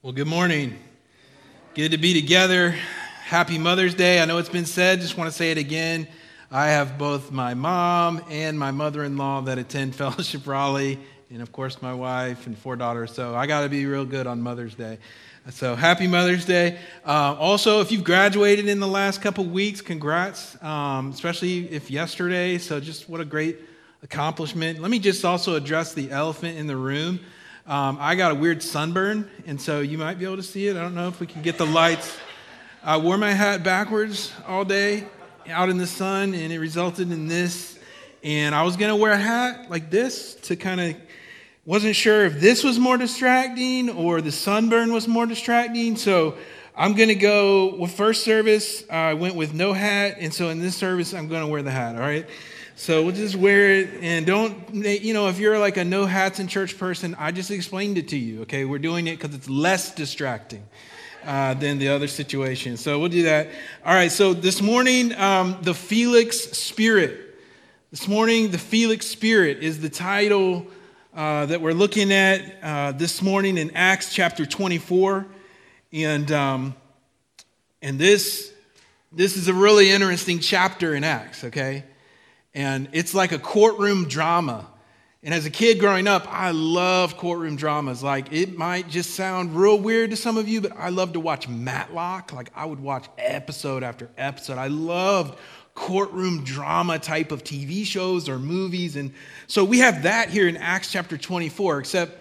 Well, good morning. Good to be together. Happy Mother's Day. I know it's been said, just want to say it again. I have both my mom and my mother-in-law that attend Fellowship Raleigh, and of course my wife and 4 daughters, so I got to be real good on Mother's Day. So happy Mother's Day. Also, if you've graduated in the last couple weeks, congrats, especially if yesterday, so just what a great accomplishment. Let me just also address the elephant in the room. I got a weird sunburn, and so you might be able to see it. I don't know if we can get the lights. I wore my hat backwards all day out in the sun, and it resulted in this. And I was going to wear a hat like this to kind of, wasn't sure if this was more distracting or the sunburn was more distracting. So I'm going to go with first service. I went with no hat, and so in this service, I'm going to wear the hat, all right? So we'll just wear it, and don't, if you're like a no hats in church person, I just explained it to you, okay? We're doing it because it's less distracting than the other situation. So we'll do that. All right, so this morning, the Felix Spirit. This morning, the Felix Spirit is the title that we're looking at this morning in Acts chapter 24. And this is a really interesting chapter in Acts, okay? And it's like a courtroom drama. And as a kid growing up, I loved courtroom dramas. Like, it might just sound real weird to some of you, but I love to watch Matlock. Like, I would watch episode after episode. I loved courtroom drama type of TV shows or movies. And so we have that here in Acts chapter 24, except,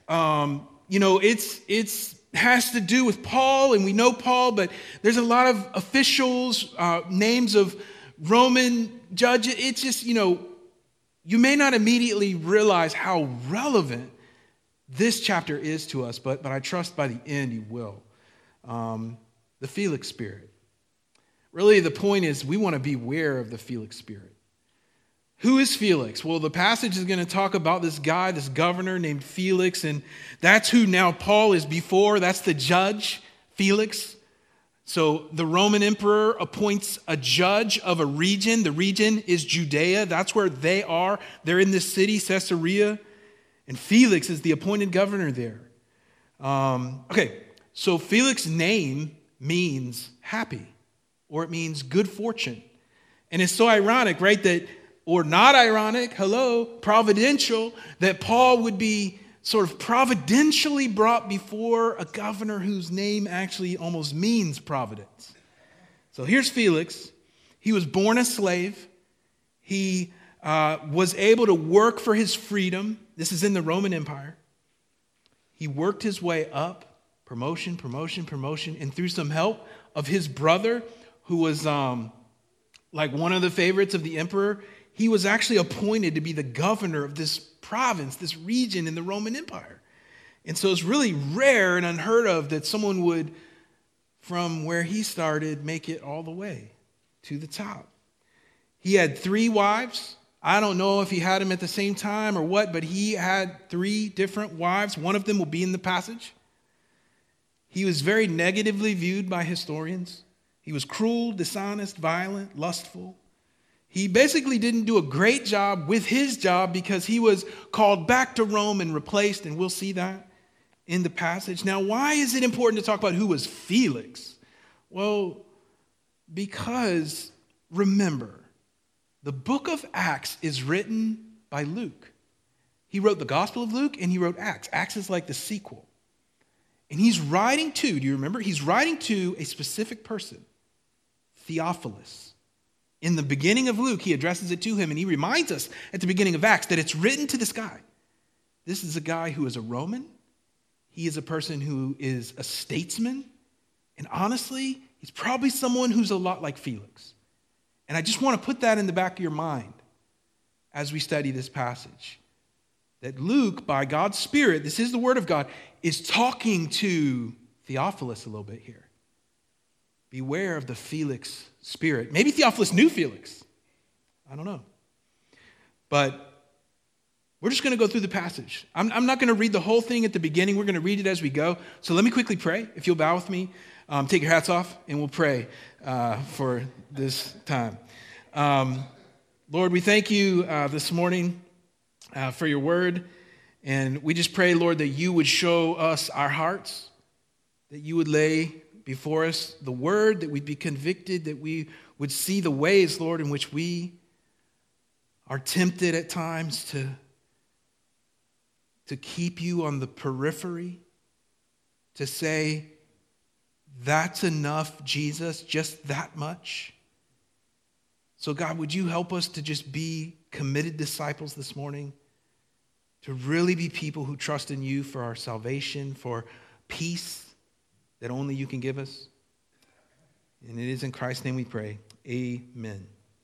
it's has to do with Paul, and we know Paul, but there's a lot of officials, names of Roman judges. It's just, you may not immediately realize how relevant this chapter is to us, but I trust by the end you will. The Felix Spirit. Really, the point is we want to beware of the Felix Spirit. Who is Felix? Well, the passage is going to talk about this guy, this governor named Felix, and that's who now Paul is before. That's the judge, Felix. So the Roman emperor appoints a judge of a region. The region is Judea. That's where they are. They're in this city, Caesarea. And Felix is the appointed governor there. So Felix's name means happy, or it means good fortune. And it's so ironic, right, or not ironic, providential, that Paul would be sort of providentially brought before a governor whose name actually almost means providence. So here's Felix. He was born a slave. He was able to work for his freedom. This is in the Roman Empire. He worked his way up, promotion, and through some help of his brother, who was like one of the favorites of the emperor, he was actually appointed to be the governor of this province, this region in the Roman Empire. And so it's really rare and unheard of that someone would, from where he started, make it all the way to the top. He had 3 wives. I don't know if he had them at the same time or what, but he had 3 different wives. One of them will be in the passage. He was very negatively viewed by historians. He was cruel, dishonest, violent, lustful. He basically didn't do a great job with his job because he was called back to Rome and replaced, and we'll see that in the passage. Now, why is it important to talk about who was Felix? Well, because, remember, the book of Acts is written by Luke. He wrote the Gospel of Luke, and he wrote Acts. Acts is like the sequel. And he's writing to, do you remember? He's writing to a specific person, Theophilus. In the beginning of Luke, he addresses it to him, and he reminds us at the beginning of Acts that it's written to this guy. This is a guy who is a Roman. He is a person who is a statesman. And honestly, he's probably someone who's a lot like Felix. And I just want to put that in the back of your mind as we study this passage. That Luke, by God's Spirit, this is the Word of God, is talking to Theophilus a little bit here. Beware of the Felix Spirit. Maybe Theophilus knew Felix. I don't know. But we're just going to go through the passage. I'm not going to read the whole thing at the beginning. We're going to read it as we go. So let me quickly pray. If you'll bow with me, take your hats off, and we'll pray for this time. Lord, we thank you this morning for your word. And we just pray, Lord, that you would show us our hearts. that you would lay before us the word, that we'd be convicted, that we would see the ways, Lord, in which we are tempted at times to keep you on the periphery, to say, that's enough, Jesus, just that much. So God, would you help us to just be committed disciples this morning, to really be people who trust in you for our salvation, for peace that only you can give us. And it is in Christ's name we pray. Amen.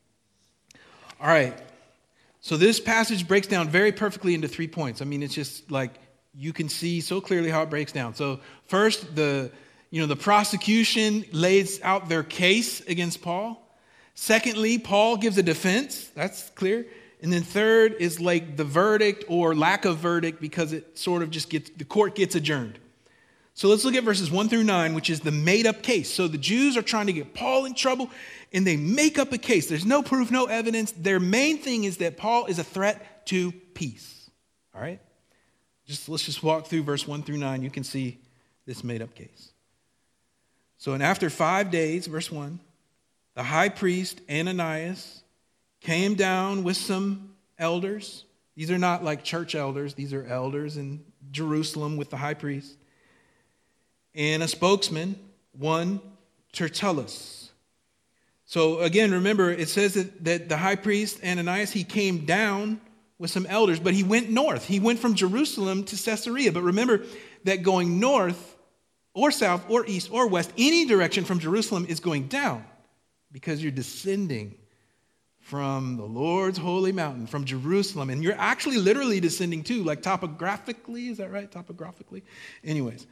All right. So this passage breaks down very perfectly into 3 points. I mean, it's just like you can see so clearly how it breaks down. So first, the prosecution lays out their case against Paul. Secondly, Paul gives a defense. That's clear. And then third is like the verdict or lack of verdict, because it sort of just the court gets adjourned. So let's look at verses 1 through 9, which is the made-up case. So the Jews are trying to get Paul in trouble, and they make up a case. There's no proof, no evidence. Their main thing is that Paul is a threat to peace. All right? Let's just walk through verse 1 through 9. You can see this made-up case. So, and after 5 days, verse 1, the high priest Ananias came down with some elders. These are not like church elders. These are elders in Jerusalem with the high priest. And a spokesman, one Tertullus. So again, remember, it says that the high priest Ananias, he came down with some elders, but he went north. He went from Jerusalem to Caesarea. But remember that going north or south or east or west, any direction from Jerusalem is going down, because you're descending from the Lord's holy mountain, from Jerusalem. And you're actually literally descending too, like topographically. Is that right? Topographically? Anyways,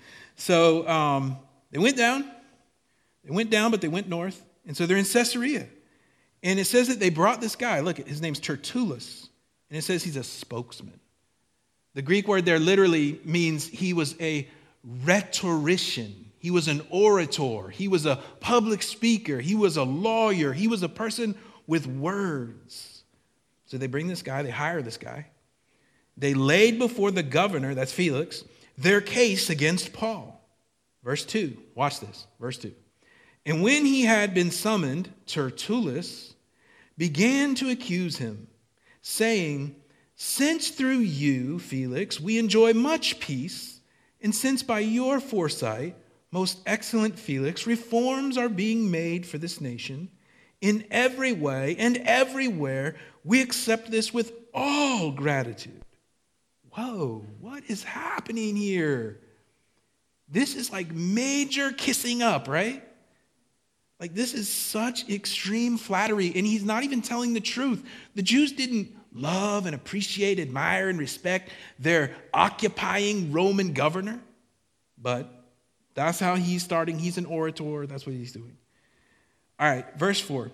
so they went down. They went down, but they went north. And so they're in Caesarea. And it says that they brought this guy. Look, his name's Tertullus. And it says he's a spokesman. The Greek word there literally means he was a rhetorician. He was an orator. He was a public speaker. He was a lawyer. He was a person with words. So they bring this guy, they hire this guy. They laid before the governor, that's Felix, their case against Paul. Verse 2, watch this, verse 2. And when he had been summoned, Tertullus began to accuse him, saying, since through you, Felix, we enjoy much peace, and since by your foresight, most excellent Felix, reforms are being made for this nation, in every way and everywhere, we accept this with all gratitude. Whoa, what is happening here? This is like major kissing up, right? Like, this is such extreme flattery, and he's not even telling the truth. The Jews didn't love and appreciate, admire, and respect their occupying Roman governor, but that's how he's starting. He's an orator. That's what he's doing. All right, verse 4.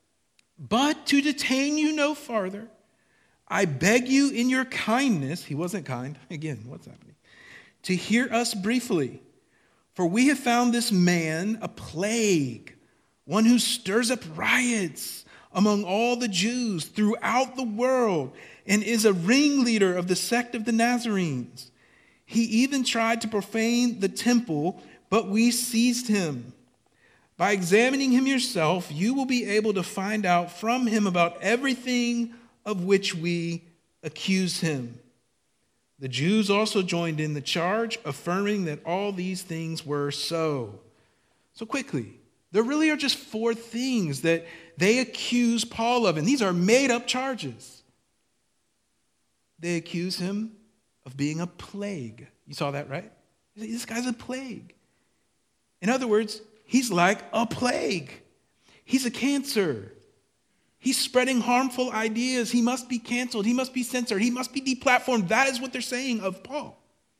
But to detain you no farther, I beg you in your kindness, he wasn't kind, again, what's happening, to hear us briefly. For we have found this man a plague, one who stirs up riots among all the Jews throughout the world, and is a ringleader of the sect of the Nazarenes. He even tried to profane the temple, but we seized him. By examining him yourself, you will be able to find out from him about everything of which we accuse him. The Jews also joined in the charge, affirming that all these things were so. So quickly, there really are just 4 things that they accuse Paul of, and these are made-up charges. They accuse him of being a plague. You saw that, right? This guy's a plague. In other words, he's like a plague. He's a cancer. He's spreading harmful ideas. He must be canceled. He must be censored. He must be deplatformed. That is what they're saying of Paul.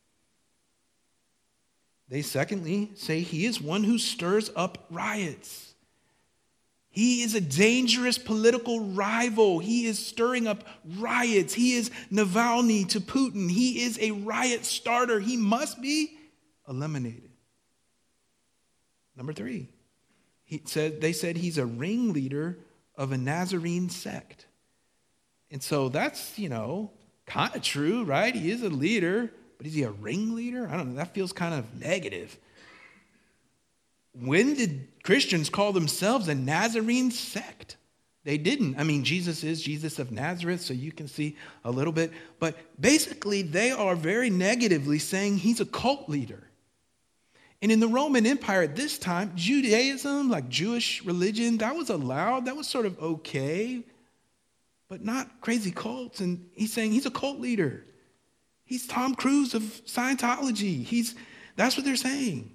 They secondly say he is one who stirs up riots. He is a dangerous political rival. He is stirring up riots. He is Navalny to Putin. He is a riot starter. He must be eliminated. Number 3, they said he's a ringleader of a Nazarene sect. And so that's, kind of true, right? He is a leader, but is he a ringleader? I don't know. That feels kind of negative. when did Christians call themselves a Nazarene sect? They didn't. I mean, Jesus is Jesus of Nazareth, so you can see a little bit. But basically, they are very negatively saying he's a cult leader. And in the Roman Empire at this time, Judaism, like Jewish religion, that was allowed. That was sort of okay, but not crazy cults. And he's saying he's a cult leader. He's Tom Cruise of Scientology. That's what they're saying.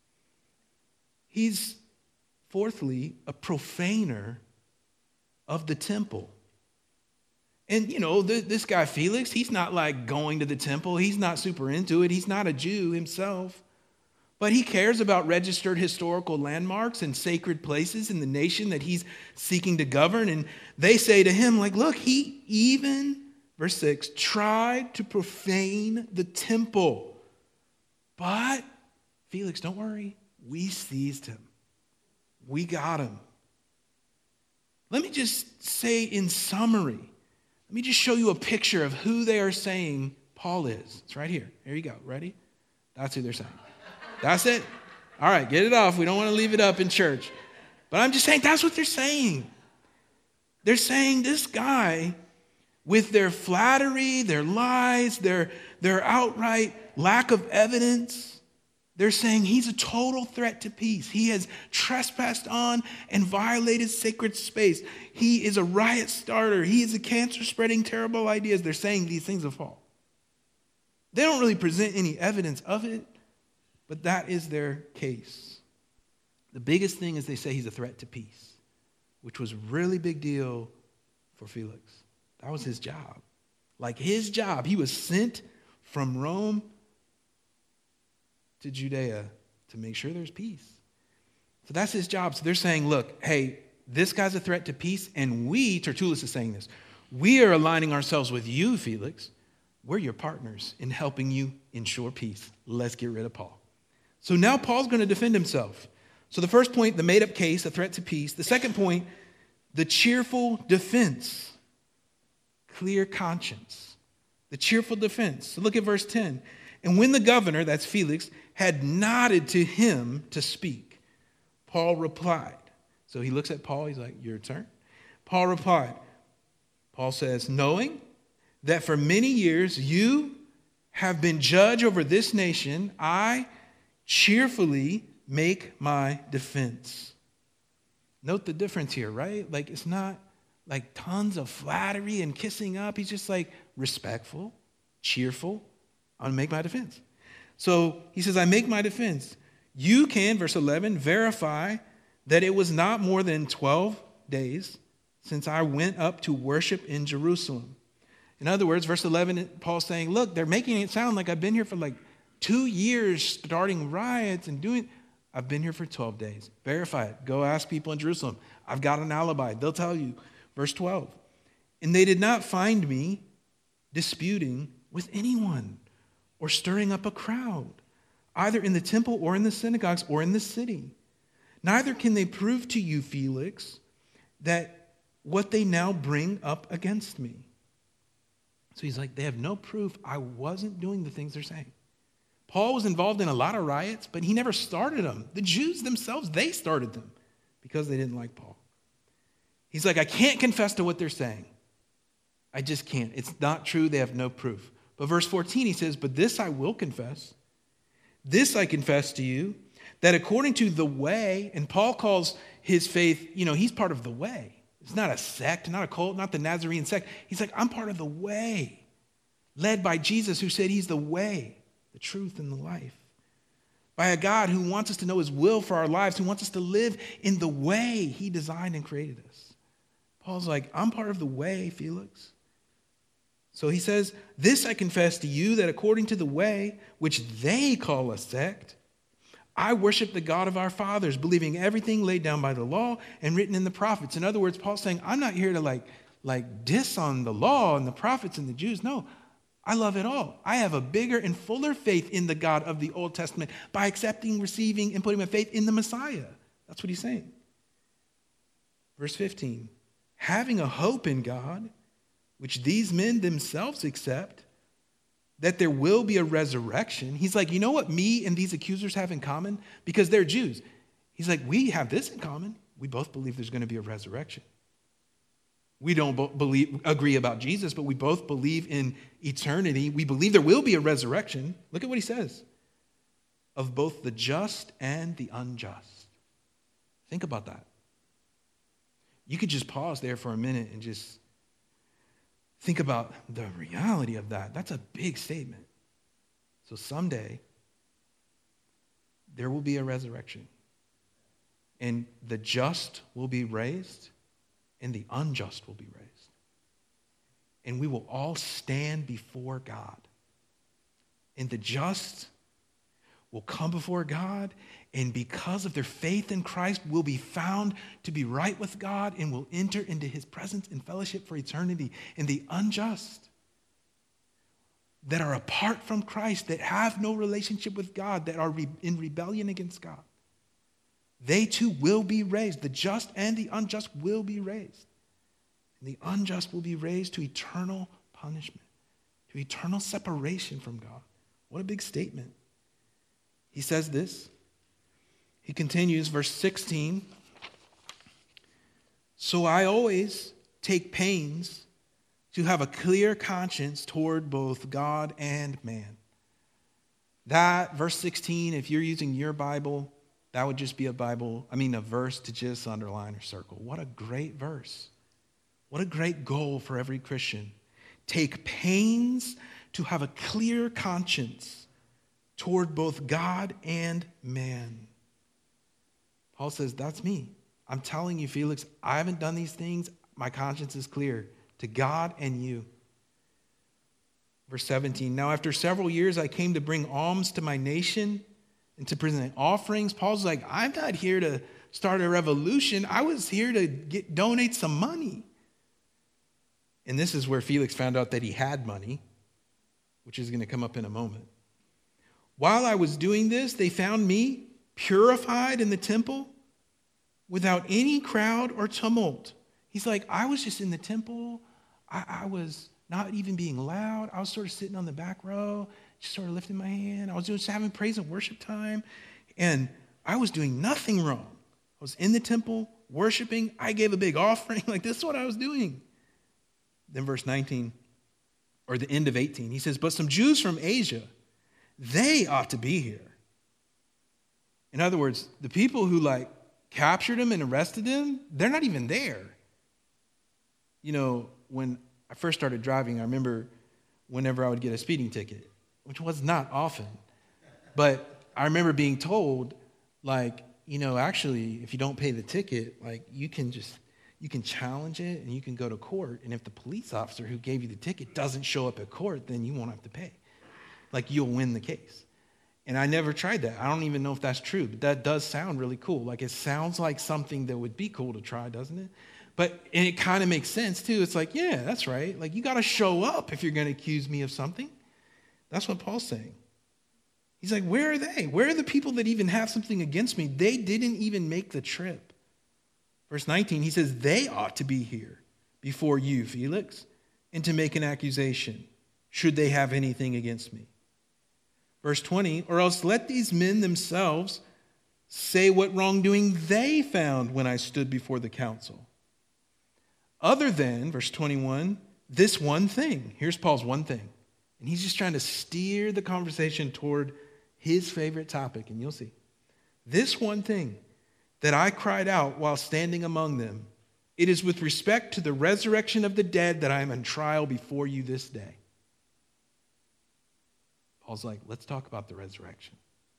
He's, fourthly, a profaner of the temple. And, this guy Felix, he's not like going to the temple. He's not super into it. He's not a Jew himself. But he cares about registered historical landmarks and sacred places in the nation that he's seeking to govern. And they say to him, like, look, he even, verse 6, tried to profane the temple. But, Felix, don't worry. We seized him. We got him. Let me just say in summary, let me just show you a picture of who they are saying Paul is. It's right here. Here you go. Ready? That's who they're saying. That's it. All right, get it off. We don't want to leave it up in church. But I'm just saying that's what they're saying. They're saying this guy, with their flattery, their lies, their outright lack of evidence, they're saying he's a total threat to peace. He has trespassed on and violated sacred space. He is a riot starter. He is a cancer spreading terrible ideas. They're saying these things of Paul. They don't really present any evidence of it, but that is their case. The biggest thing is they say he's a threat to peace, which was a really big deal for Felix. That was his job. Like his job. He was sent from Rome to Judea to make sure there's peace. So that's his job. So they're saying, look, hey, this guy's a threat to peace, and we, Tertullus is saying this, we are aligning ourselves with you, Felix. We're your partners in helping you ensure peace. Let's get rid of Paul. So now Paul's going to defend himself. So the first point, the made-up case, a threat to peace. The second point, the cheerful defense, clear conscience. The cheerful defense. So look at verse 10. And when the governor, that's Felix, had nodded to him to speak, Paul replied. So he looks at Paul, he's like, your turn. Paul replied. Paul says, knowing that for many years you have been judge over this nation, I cheerfully make my defense. Note the difference here, right? Like it's not like tons of flattery and kissing up. He's just like respectful, cheerful. I'll make my defense. So he says, I make my defense. You can, verse 11, verify that it was not more than 12 days since I went up to worship in Jerusalem. In other words, verse 11, Paul's saying, look, they're making it sound like I've been here for like 2 years starting riots and doing. I've been here for 12 days. Verify it. Go ask people in Jerusalem. I've got an alibi. They'll tell you. Verse 12. And they did not find me disputing with anyone or stirring up a crowd, either in the temple or in the synagogues or in the city. Neither can they prove to you, Felix, that what they now bring up against me. So he's like, they have no proof I wasn't doing the things they're saying. Paul was involved in a lot of riots, but he never started them. The Jews themselves, they started them because they didn't like Paul. He's like, I can't confess to what they're saying. I just can't. It's not true. They have no proof. But verse 14, he says, but this I will confess. This I confess to you, that according to the way, and Paul calls his faith, he's part of the way. It's not a sect, not a cult, not the Nazarene sect. He's like, I'm part of the way, led by Jesus, who said he's the way, the truth, and the life. By a God who wants us to know his will for our lives, who wants us to live in the way he designed and created us. Paul's like, I'm part of the way, Felix. So he says, this I confess to you, that according to the way, which they call a sect, I worship the God of our fathers, believing everything laid down by the law and written in the prophets. In other words, Paul's saying, I'm not here to like diss on the law and the prophets and the Jews. No, I love it all. I have a bigger and fuller faith in the God of the Old Testament by accepting, receiving, and putting my faith in the Messiah. That's what he's saying. Verse 15, having a hope in God, which these men themselves accept, that there will be a resurrection. He's like, you know what me and these accusers have in common? Because they're Jews. He's like, we have this in common. We both believe there's going to be a resurrection. We don't agree about Jesus, but we both believe in eternity. We believe there will be a resurrection. Look at what he says. Of both the just and the unjust. Think about that. You could just pause there for a minute and just think about the reality of that. That's a big statement. So someday, there will be a resurrection. And the just will be raised, and the unjust will be raised. And we will all stand before God. And the just will come before God, and because of their faith in Christ, will be found to be right with God and will enter into his presence and fellowship for eternity. And the unjust that are apart from Christ, that have no relationship with God, that are in rebellion against God, they too will be raised. The just and the unjust will be raised. And the unjust will be raised to eternal punishment, to eternal separation from God. What a big statement. He says this. He continues, verse 16. So I always take pains to have a clear conscience toward both God and man. That, verse 16, if you're using your Bible, that would just be a verse to just underline or circle. What a great verse. What a great goal for every Christian. Take pains to have a clear conscience toward both God and man. Paul says, that's me. I'm telling you, Felix, I haven't done these things. My conscience is clear to God and you. Verse 17, now after several years I came to bring alms to my nation and to present offerings. Paul's like, I'm not here to start a revolution. I was here to donate some money. And this is where Felix found out that he had money, which is going to come up in a moment. While I was doing this, they found me purified in the temple without any crowd or tumult. He's like, I was just in the temple. I was not even being loud. I was sort of sitting on the back row, just sort of lifting my hand. I was just having praise and worship time. And I was doing nothing wrong. I was in the temple worshiping. I gave a big offering. Like, this is what I was doing. Then verse 19, or the end of 18, he says, but some Jews from Asia, they ought to be here. In other words, the people who captured him and arrested him, they're not even there. You know, when I first started driving, I remember whenever I would get a speeding ticket, which was not often, but I remember being told, actually, if you don't pay the ticket, you can challenge it and you can go to court. And if the police officer who gave you the ticket doesn't show up at court, then you won't have to pay. You'll win the case. And I never tried that. I don't even know if that's true, but that does sound really cool. It sounds like something that would be cool to try, doesn't it? And it kind of makes sense too. It's yeah, that's right. You got to show up if you're going to accuse me of something. That's what Paul's saying. He's like, where are they? Where are the people that even have something against me? They didn't even make the trip. Verse 19, he says, they ought to be here before you, Felix, and to make an accusation, should they have anything against me. Verse 20, or else let these men themselves say what wrongdoing they found when I stood before the council. Other than, verse 21, this one thing. Here's Paul's one thing. And he's just trying to steer the conversation toward his favorite topic, and you'll see. This one thing that I cried out while standing among them, it is with respect to the resurrection of the dead that I am on trial before you this day. Paul's like, let's talk about the resurrection.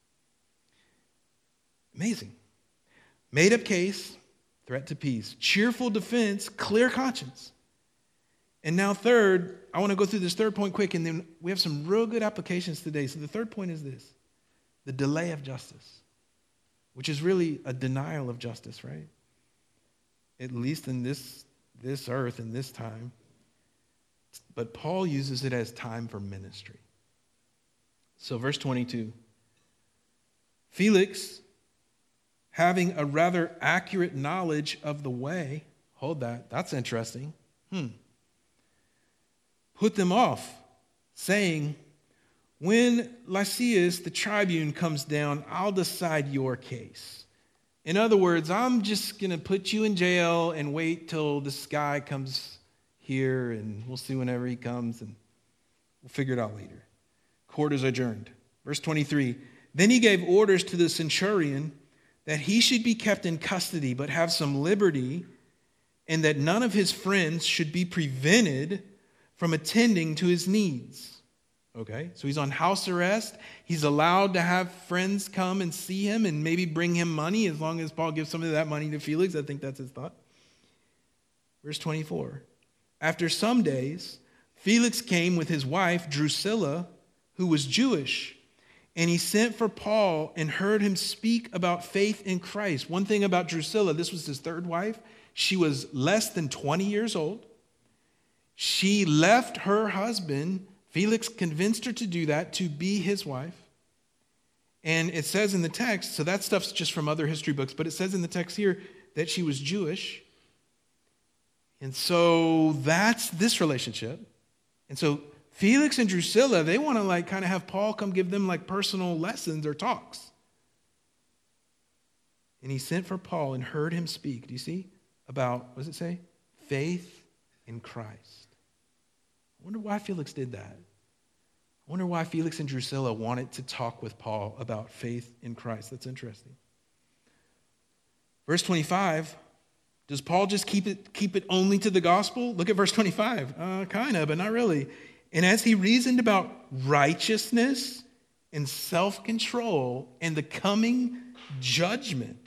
Amazing. Made up case, threat to peace, cheerful defense, clear conscience. And now third, I want to go through this third point quick, and then we have some real good applications today. So the third point is this, the delay of justice, which is really a denial of justice, right? At least in this earth, in this time. But Paul uses it as time for ministry. So verse 22, Felix, having a rather accurate knowledge of the way, hold that, that's interesting, put them off, saying, when Lysias, the tribune, comes down, I'll decide your case. In other words, I'm just going to put you in jail and wait till this guy comes here, and we'll see whenever he comes, and we'll figure it out later. Court is adjourned. Verse 23, then he gave orders to the centurion that he should be kept in custody but have some liberty, and that none of his friends should be prevented from attending to his needs. Okay, so he's on house arrest. He's allowed to have friends come and see him and maybe bring him money as long as Paul gives some of that money to Felix. I think that's his thought. Verse 24. After some days, Felix came with his wife, Drusilla, who was Jewish, and he sent for Paul and heard him speak about faith in Christ. One thing about Drusilla, this was his third wife. She was less than 20 years old. She left her husband. Felix convinced her to do that, to be his wife. And it says in the text, so that stuff's just from other history books, but it says in the text here that she was Jewish. And so that's this relationship. And so Felix and Drusilla, they want to kind of have Paul come give them personal lessons or talks. And he sent for Paul and heard him speak. Do you see? About, what does it say? Faith in Christ. I wonder why Felix did that. I wonder why Felix and Drusilla wanted to talk with Paul about faith in Christ. That's interesting. Verse 25, does Paul just keep it only to the gospel? Look at verse 25. Kind of, but not really. And as he reasoned about righteousness and self-control and the coming judgment,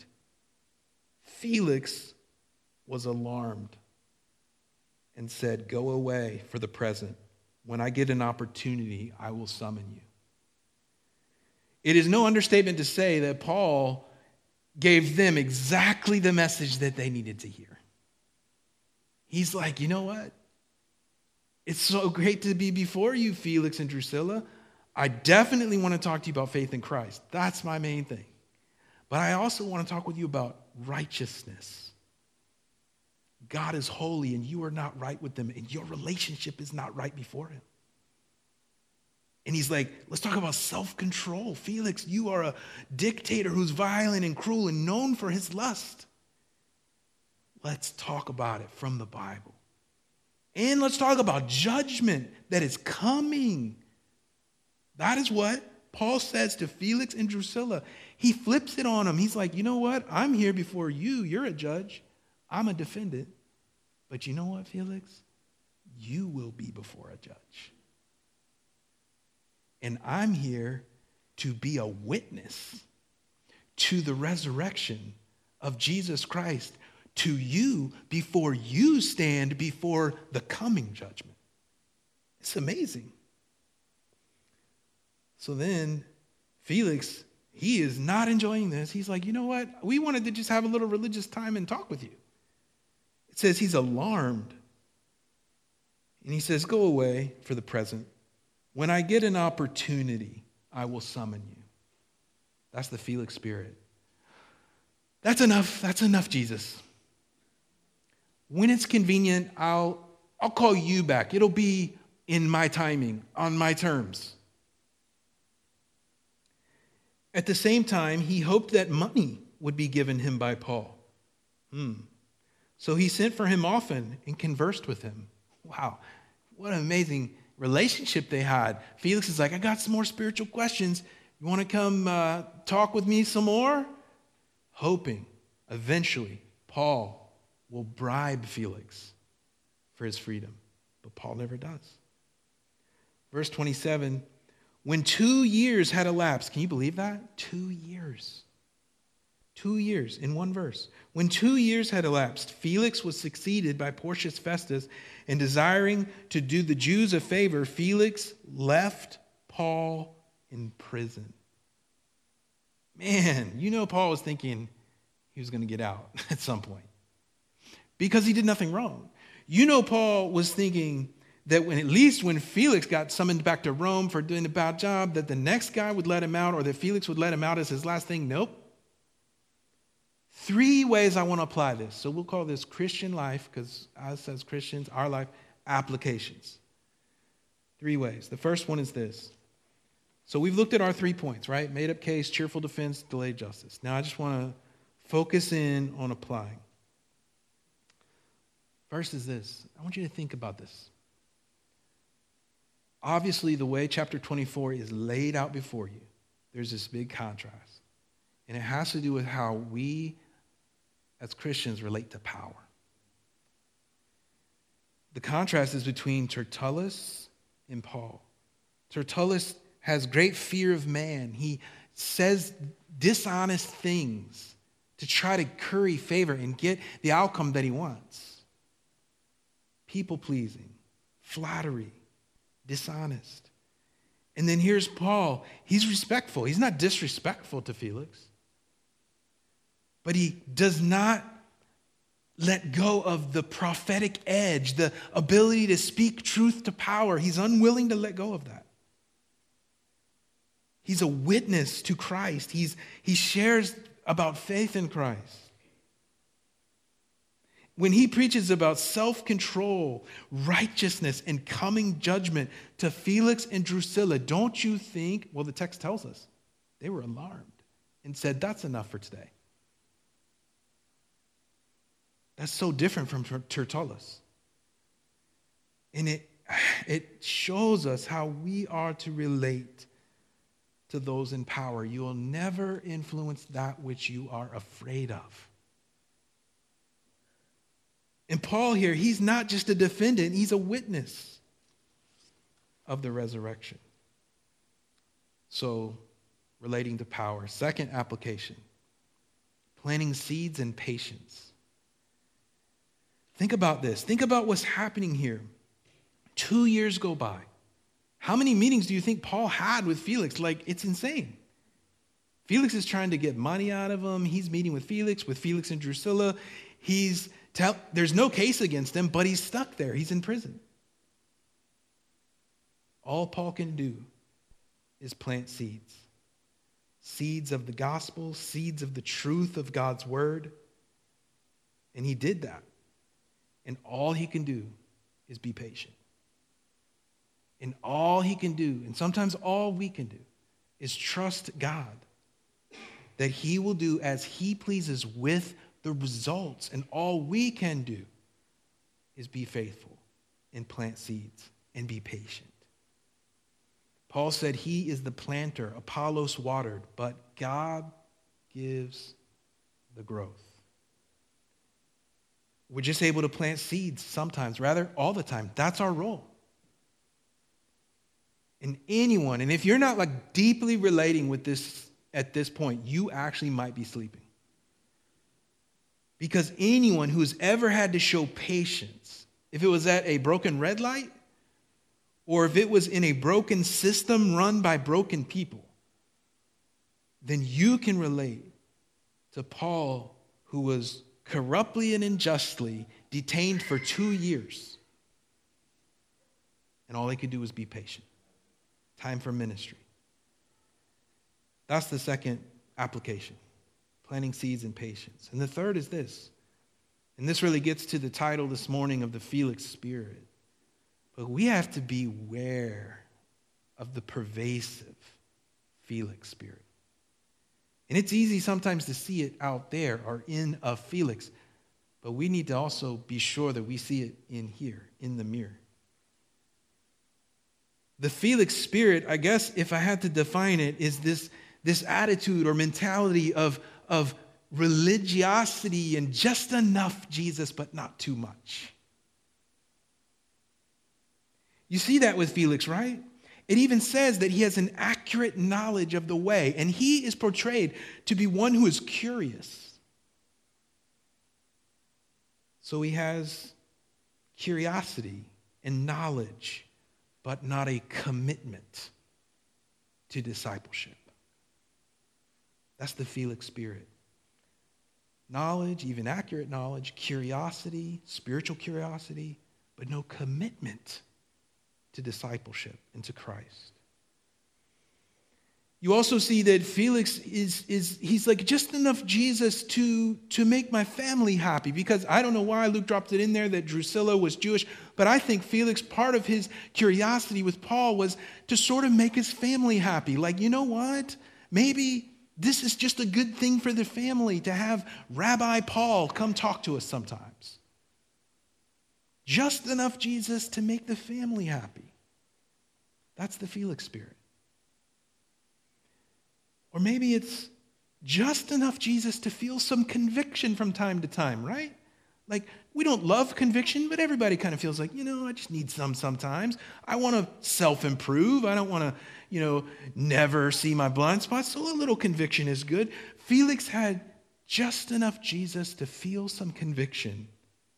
Felix was alarmed and said, go away for the present. When I get an opportunity, I will summon you. It is no understatement to say that Paul gave them exactly the message that they needed to hear. He's like, you know what? It's so great to be before you, Felix and Drusilla. I definitely want to talk to you about faith in Christ. That's my main thing. But I also want to talk with you about righteousness. God is holy and you are not right with him, and your relationship is not right before him. And he's like, let's talk about self-control. Felix, you are a dictator who's violent and cruel and known for his lust. Let's talk about it from the Bible. And let's talk about judgment that is coming. That is what Paul says to Felix and Drusilla. He flips it on them. He's like, you know what? I'm here before you. You're a judge. I'm a defendant. But you know what, Felix? You will be before a judge. And I'm here to be a witness to the resurrection of Jesus Christ to you before you stand before the coming judgment. It's amazing. So then Felix, he is not enjoying this. He's like, you know what? We wanted to just have a little religious time and talk with you. It says he's alarmed. And he says, go away for the present. When I get an opportunity, I will summon you. That's the Felix spirit. That's enough. That's enough, Jesus. When it's convenient, I'll call you back. It'll be in my timing, on my terms. At the same time, he hoped that money would be given him by Paul. So he sent for him often and conversed with him. Wow, what an amazing relationship they had. Felix is like, I got some more spiritual questions. You want to come talk with me some more? Hoping eventually Paul will bribe Felix for his freedom. But Paul never does. Verse 27, when 2 years had elapsed, can you believe that? 2 years. 2 years in one verse. When 2 years had elapsed, Felix was succeeded by Porcius Festus, and desiring to do the Jews a favor, Felix left Paul in prison. Man, you know Paul was thinking he was going to get out at some point because he did nothing wrong. You know Paul was thinking that at least when Felix got summoned back to Rome for doing a bad job, that the next guy would let him out, or that Felix would let him out as his last thing. Nope. 3 ways I want to apply this. So we'll call this Christian life, because us as Christians, our life, applications. 3 ways. The first one is this. So we've looked at our 3 points, right? Made up case, cheerful defense, delayed justice. Now I just want to Focus in on applying. First is this. I want you to think about this. Obviously, the way chapter 24 is laid out before you, there's this big contrast. And it has to do with how we, as Christians, relate to power. The contrast is between Tertullus and Paul. Tertullus has great fear of man. He says dishonest things to try to curry favor and get the outcome that he wants. People-pleasing, flattery, dishonest. And then here's Paul. He's respectful. He's not disrespectful to Felix. But he does not let go of the prophetic edge, the ability to speak truth to power. He's unwilling to let go of that. He's a witness to Christ. He shares about faith in Christ. When he preaches about self-control, righteousness, and coming judgment to Felix and Drusilla, don't you think, well, the text tells us, they were alarmed and said, that's enough for today. That's so different from Tertullus. And it shows us how we are to relate to those in power. You will never influence that which you are afraid of. And Paul here, he's not just a defendant, he's a witness of the resurrection. So, relating to power. Second application, planting seeds and patience. Think about this. Think about what's happening here. 2 years go by. How many meetings do you think Paul had with Felix? Like, it's insane. Felix is trying to get money out of him. He's meeting with Felix and Drusilla. There's no case against him, but he's stuck there. He's in prison. All Paul can do is plant seeds. Seeds of the gospel, seeds of the truth of God's word. And he did that. And all he can do is be patient. And all he can do, and sometimes all we can do, is trust God that he will do as he pleases with the results. And all we can do is be faithful and plant seeds and be patient. Paul said he is the planter, Apollos watered, but God gives the growth. We're just able to plant seeds sometimes, rather all the time. That's our role. And anyone, and if you're not like deeply relating with this at this point, you actually might be sleeping. Because anyone who's ever had to show patience, if it was at a broken red light, or if it was in a broken system run by broken people, then you can relate to Paul, who was corruptly and unjustly detained for 2 years. And all he could do was be patient. Time for ministry. That's the second application. Planting seeds and patience. And the third is this. And this really gets to the title this morning of the Felix Spirit. But we have to beware of the pervasive Felix Spirit. And it's easy sometimes to see it out there or in a Felix. But we need to also be sure that we see it in here, in the mirror. The Felix spirit, I guess if I had to define it, is this attitude or mentality of religiosity and just enough Jesus, but not too much. You see that with Felix, right? It even says that he has an accurate knowledge of the way, and he is portrayed to be one who is curious. So he has curiosity and knowledge, but not a commitment to discipleship. That's the Felix spirit. Knowledge, even accurate knowledge, curiosity, spiritual curiosity, but no commitment to discipleship and to Christ. You also see that Felix he's like just enough Jesus to make my family happy, because I don't know why Luke dropped it in there that Drusilla was Jewish, but I think Felix, part of his curiosity with Paul was to sort of make his family happy. Like, you know what? Maybe This is just a good thing for the family to have Rabbi Paul come talk to us sometimes. Just enough Jesus to make the family happy. That's the Felix spirit. Or maybe it's just enough Jesus to feel some conviction from time to time, right? Like, we don't love conviction, but everybody kind of feels like, I just need some sometimes. I want to self-improve. I don't want to, never see my blind spots. So a little conviction is good. Felix had just enough Jesus to feel some conviction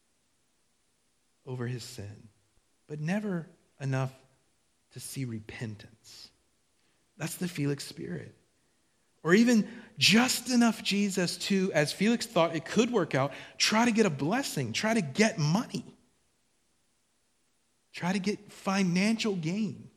over his sin, but never enough to see repentance. That's the Felix spirit. Or even just enough Jesus to, as Felix thought it could work out, try to get a blessing, try to get money, try to get financial gain.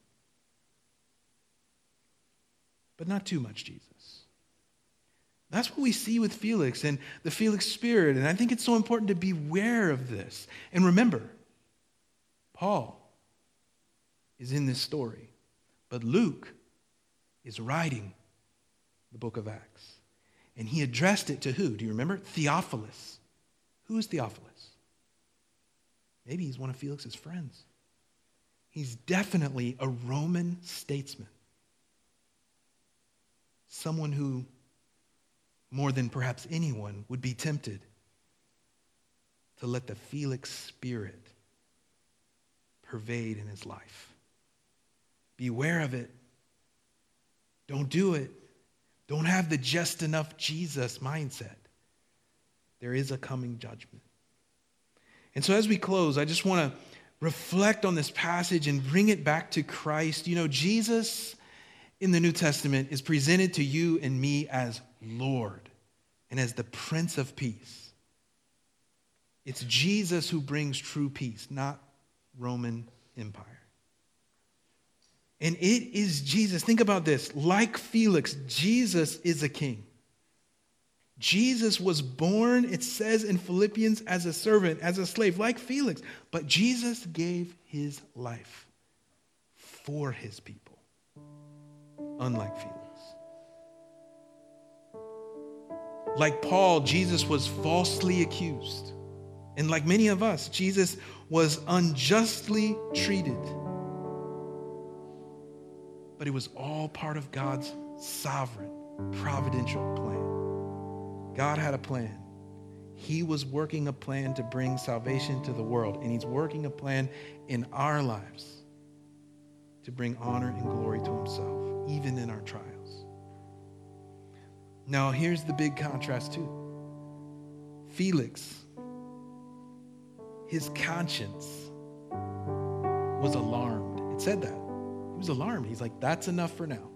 But not too much Jesus. That's what we see with Felix and the Felix spirit. And I think it's so important to beware of this. And remember, Paul is in this story, but Luke is writing the book of Acts. And he addressed it to who? Do you remember? Theophilus. Who is Theophilus? Maybe he's one of Felix's friends. He's definitely a Roman statesman. Someone who, more than perhaps anyone, would be tempted to let the Felix spirit pervade in his life. Beware of it. Don't do it. Don't have the just enough Jesus mindset. There is a coming judgment. And so as we close, I just want to reflect on this passage and bring it back to Christ. Jesus in the New Testament is presented to you and me as Lord and as the Prince of Peace. It's Jesus who brings true peace, not Roman Empire. And it is Jesus. Think about this. Like Felix, Jesus is a king. Jesus was born, it says in Philippians, as a servant, as a slave, like Felix. But Jesus gave his life for his people, unlike Felix. Like Paul, Jesus was falsely accused. And like many of us, Jesus was unjustly treated. But it was all part of God's sovereign, providential plan. God had a plan. He was working a plan to bring salvation to the world. And he's working a plan in our lives to bring honor and glory to himself, even in our trials. Now, here's the big contrast too. Felix, his conscience was alarmed. It said that. He was alarmed. He's like, that's enough for now.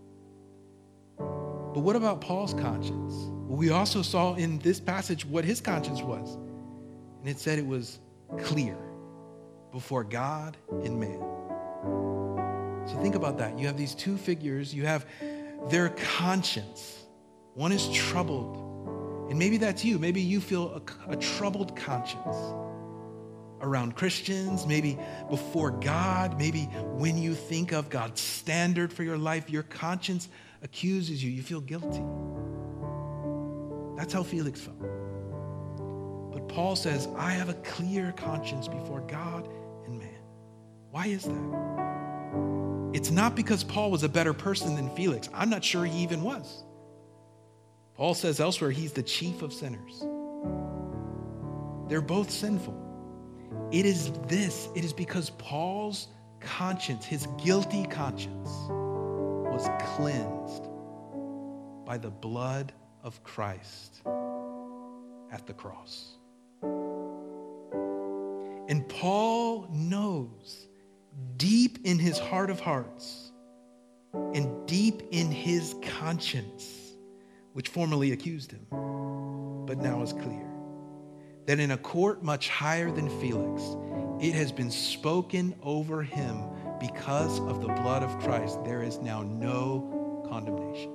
But what about Paul's conscience? Well, we also saw in this passage what his conscience was. And it said it was clear before God and man. So think about that. You have these two figures. You have their conscience. One is troubled. And maybe that's you. Maybe you feel a troubled conscience around Christians, maybe before God, maybe when you think of God's standard for your life, your conscience accuses you. You feel guilty. That's how Felix felt. But Paul says, I have a clear conscience before God and man. Why is that? It's not because Paul was a better person than Felix. I'm not sure he even was. Paul says elsewhere, he's the chief of sinners. They're both sinful. It is because Paul's conscience, his guilty conscience, was cleansed by the blood of Christ at the cross. And Paul knows deep in his heart of hearts and deep in his conscience, which formerly accused him, but now is clear, that in a court much higher than Felix, it has been spoken over him because of the blood of Christ. There is now no condemnation.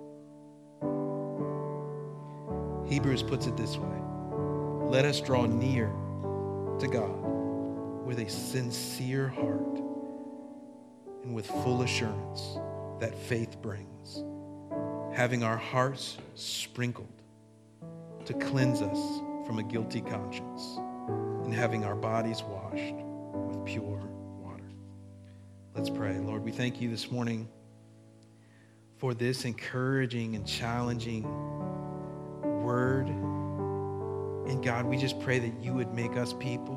Hebrews puts it this way. Let us draw near to God with a sincere heart and with full assurance that faith brings. having our hearts sprinkled to cleanse us from a guilty conscience, and having our bodies washed with pure water. Let's pray. Lord, we thank you this morning for this encouraging and challenging word. And God, we just pray that you would make us people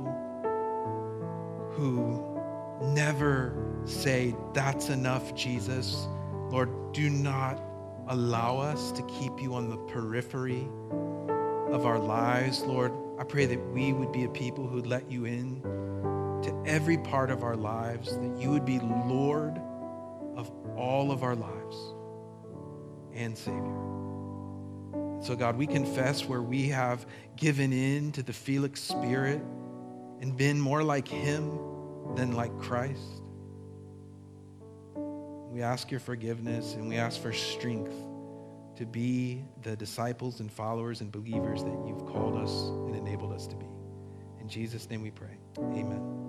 who never say, that's enough, Jesus. Lord, do not allow us to keep you on the periphery of our lives. Lord, I pray that we would be a people who'd let you in to every part of our lives, that you would be Lord of all of our lives and Savior. So God, we confess where we have given in to the Felix spirit and been more like him than like Christ. We ask your forgiveness, and we ask for strength to be the disciples and followers and believers that you've called us and enabled us to be. In Jesus' name we pray. Amen.